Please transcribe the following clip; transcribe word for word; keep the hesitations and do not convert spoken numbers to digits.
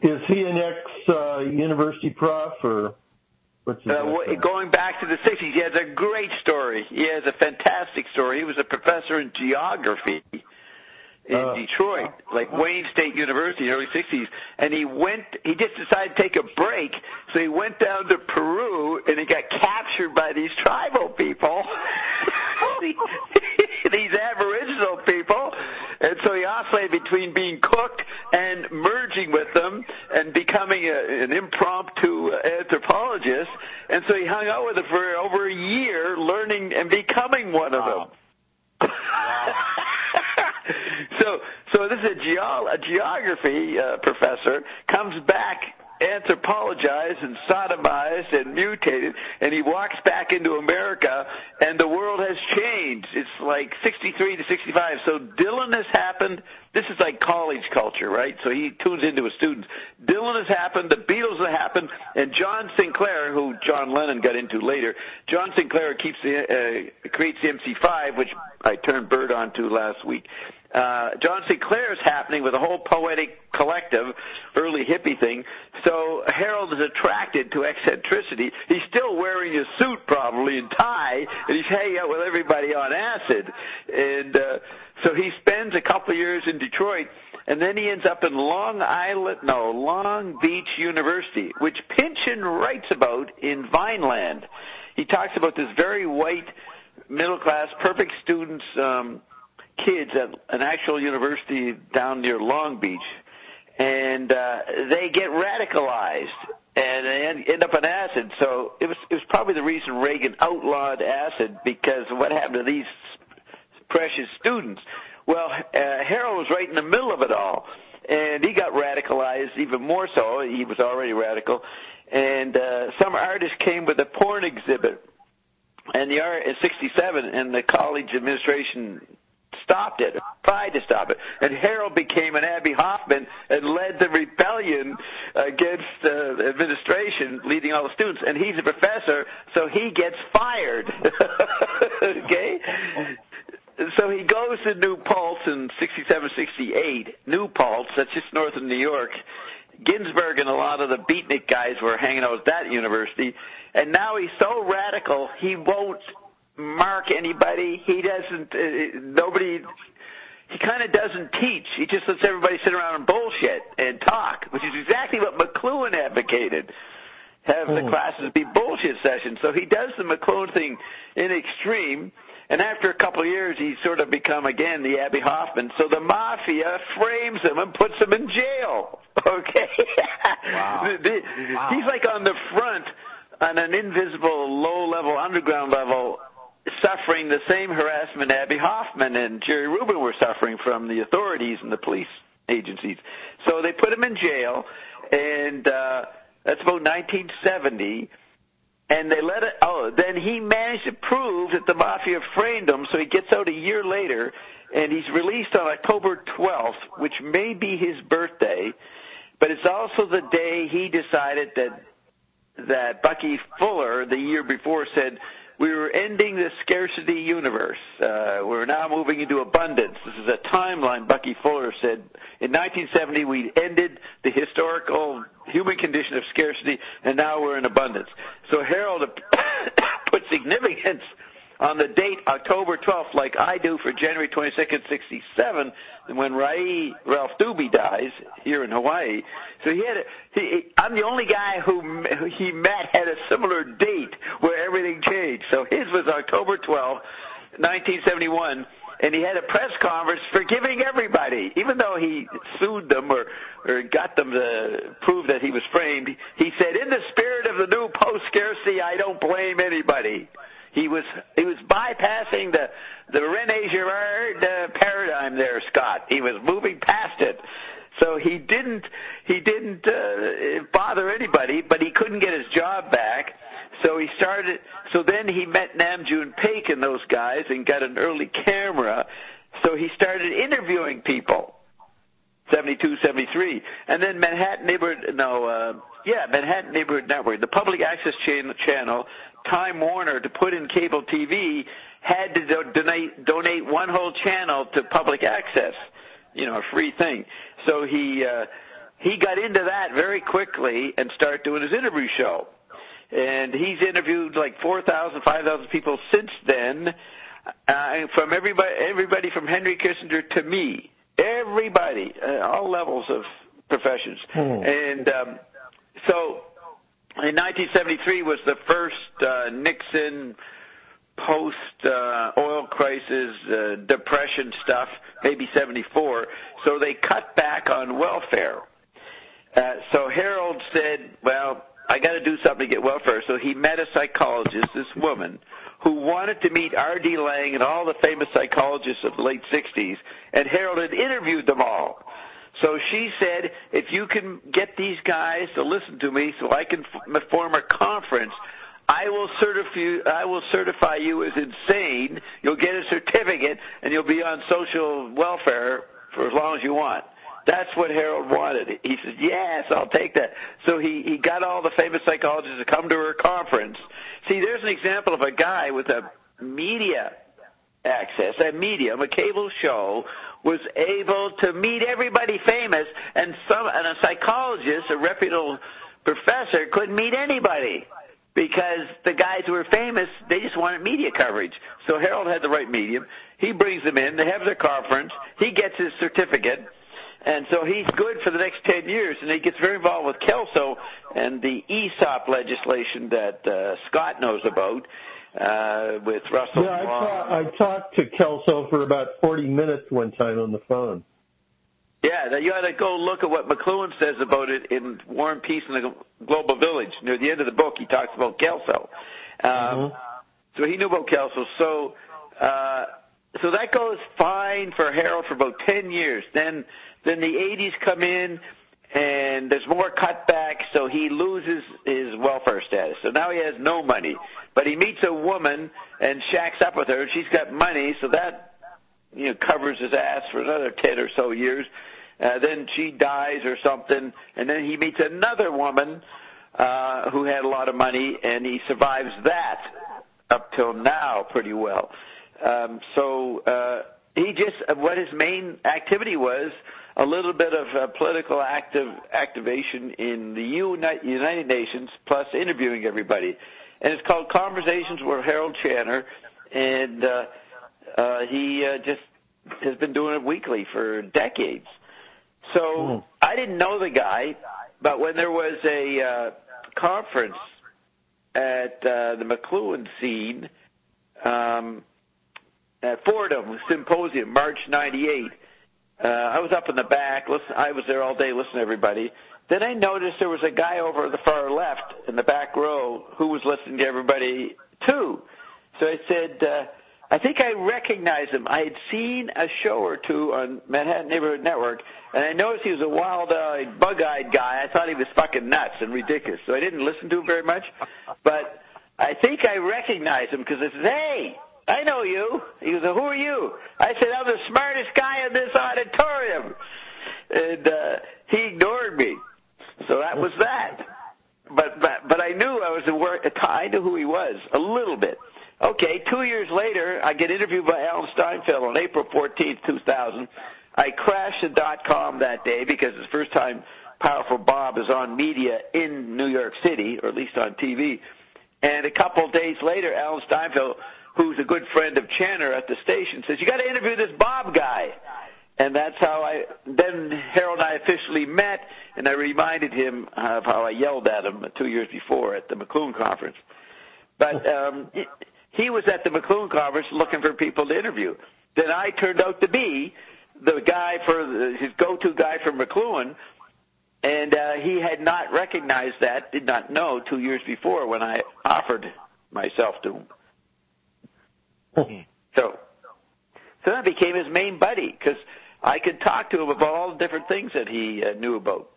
is he an ex-university uh, prof, or what's his uh, Going back to the sixties, he has a great story. He has a fantastic story. He was a professor in geography in uh, Detroit, like Wayne State University in the early sixties, and he went, he just decided to take a break, so he went down to Peru, and he got captured by these tribal people, these Aboriginal people, and so he oscillated between being cooked and merging with them and becoming a, an impromptu anthropologist, and so he hung out with them for over a year, learning and becoming one of them. Wow. So, so this is a, geo- a geography uh, professor, comes back, anthropologized and sodomized and mutated, and he walks back into America, and the world has changed. It's like sixty-three to sixty-five. So Dylan has happened. This is like college culture, right? So he tunes into his students. Dylan has happened, the Beatles have happened, and John Sinclair, who John Lennon got into later, John Sinclair keeps the, uh, creates the M C five, which I turned Bird on to last week. Uh, John Sinclair is happening with a whole poetic collective, early hippie thing. So Harold is attracted to eccentricity. He's still wearing a suit probably and tie, and he's hanging out with everybody on acid. And uh, so he spends a couple of years in Detroit, and then he ends up in Long Island, no, Long Beach University, which Pynchon writes about in Vineland. He talks about this very white, middle-class, perfect students, um, kids at an actual university down near Long Beach, and uh, they get radicalized and they end up on acid. So it was it was probably the reason Reagan outlawed acid, because of what happened to these precious students. Well, uh, Harold was right in the middle of it all, and he got radicalized even more so. He was already radical, and uh, some artist came with a porn exhibit, and the art is sixty-seven, and the college administration stopped it, tried to stop it, and Harold became an Abbie Hoffman and led the rebellion against uh, the administration, leading all the students, and he's a professor, so he gets fired. Okay? So he goes to New Paltz in sixty-seven, sixty-eight. New Paltz, that's just north of New York. Ginsberg and a lot of the beatnik guys were hanging out at that university, and now he's so radical, he won't mark anybody. He doesn't, uh, nobody, he kind of doesn't teach. He just lets everybody sit around and bullshit and talk, which is exactly what McLuhan advocated. Have oh. the classes be bullshit sessions. So he does the McLuhan thing in extreme, and after a couple of years, he's sort of become, again, the Abbie Hoffman. So the mafia frames him and puts him in jail. Okay? Wow. the, the, wow. He's like on the front, on an invisible, low-level, underground level, suffering the same harassment Abbie Hoffman and Jerry Rubin were suffering from the authorities and the police agencies. So they put him in jail, and uh, that's about nineteen seventy, and they let it, oh, then he managed to prove that the mafia framed him, so he gets out a year later, and he's released on October twelfth, which may be his birthday, but it's also the day he decided that that Bucky Fuller, the year before, said, we were ending the scarcity universe. Uh, we're now moving into abundance. This is a timeline, Bucky Fuller said. In nineteen seventy, we ended the historical human condition of scarcity, and now we're in abundance. So Harold put significance on the date October twelfth, like I do for January twenty-second, sixty-seven, when Rai Ralph Doobie dies here in Hawaii. So he had a, he, I'm the only guy who, who he met had a similar date where everything changed. So his was October twelfth, nineteen seventy-one, and he had a press conference forgiving everybody. Even though he sued them or, or got them to prove that he was framed, he said, in the spirit of the new post-scarcity, I don't blame anybody. He was he was bypassing the the René Girard uh, paradigm there, Scott. He was moving past it. So he didn't he didn't uh, bother anybody, but he couldn't get his job back. So he started. So then he met Nam June Paik and those guys and got an early camera. So he started interviewing people. seventy-two, seventy-three, and then Manhattan Neighborhood. No, uh, yeah, Manhattan Neighborhood Network, the public access channel. Time Warner, to put in cable T V, had to do- donate donate one whole channel to public access, you know, a free thing. So he uh, he got into that very quickly and started doing his interview show. And he's interviewed like four thousand, five thousand people since then, uh, from everybody, everybody from Henry Kissinger to me. Everybody, uh, all levels of professions. Hmm. And um, so in nineteen seventy-three was the first uh, Nixon post-oil uh, crisis, uh, depression stuff, maybe seventy-four. So they cut back on welfare. Uh, so Harold said, well, I got to do something to get welfare. So he met a psychologist, this woman, who wanted to meet R D Laing and all the famous psychologists of the late sixties, and Harold had interviewed them all. So she said, if you can get these guys to listen to me so I can f- form a conference, I will certify, I will certify you as insane, you'll get a certificate, and you'll be on social welfare for as long as you want. That's what Harold wanted. He said, yes, I'll take that. So he, he got all the famous psychologists to come to her conference. See, there's an example of a guy with a media access, a medium, a cable show, was able to meet everybody famous, and some and a psychologist, a reputable professor, couldn't meet anybody because the guys who were famous, they just wanted media coverage. So Harold had the right medium. He brings them in. They have their conference. He gets his certificate. And so he's good for the next ten years, and he gets very involved with Kelso and the E S O P legislation that uh, Scott knows about uh, with Russell. Yeah, I, ta- I talked to Kelso for about forty minutes one time on the phone. Yeah, you ought to go look at what McLuhan says about it in War and Peace in the Global Village. Near the end of the book, he talks about Kelso. Um, mm-hmm. So he knew about Kelso. So, uh, so that goes fine for Harold for about ten years. Then Then the eighties come in, and there's more cutbacks, so he loses his welfare status. So now he has no money. But he meets a woman and shacks up with her, and she's got money, so that, you know, covers his ass for another ten or so years. Uh, then she dies or something, and then he meets another woman uh, who had a lot of money, and he survives that up till now pretty well. Um, so uh, he just, what his main activity was, a little bit of uh, political active activation in the Uni- United Nations, plus interviewing everybody. And it's called Conversations with Harold Channer, and uh, uh, he uh, just has been doing it weekly for decades. So mm. I didn't know the guy, but when there was a uh, conference at uh, the McLuhan scene um, at Fordham Symposium, March ninety-eight, Uh, I was up in the back. Listen, I was there all day listening to everybody. Then I noticed there was a guy over the far left in the back row who was listening to everybody too. So I said, uh, I think I recognize him. I had seen a show or two on Manhattan Neighborhood Network, and I noticed he was a wild-eyed, bug-eyed guy. I thought he was fucking nuts and ridiculous, so I didn't listen to him very much. But I think I recognize him because I said, hey, I know you. He goes, who are you? I said, I'm the smartest guy in this auditorium. And uh, he ignored me. So that was that. But but, but I knew I was aware, I knew who he was a little bit. Okay, two years later, I get interviewed by Alan Steinfeld on April fourteenth, two thousand. I crashed the dot-com that day because it's the first time Powerful Bob is on media in New York City, or at least on T V. And a couple of days later, Alan Steinfeld, who's a good friend of Channer at the station, says, you got to interview this Bob guy. And that's how I, then Harold and I officially met, and I reminded him of how I yelled at him two years before at the McLuhan conference. But um, he was at the McLuhan conference looking for people to interview. Then I turned out to be the guy for, the, his go-to guy for McLuhan, and uh, he had not recognized that, did not know two years before when I offered myself to him. So, so that became his main buddy because I could talk to him about all the different things that he uh, knew about.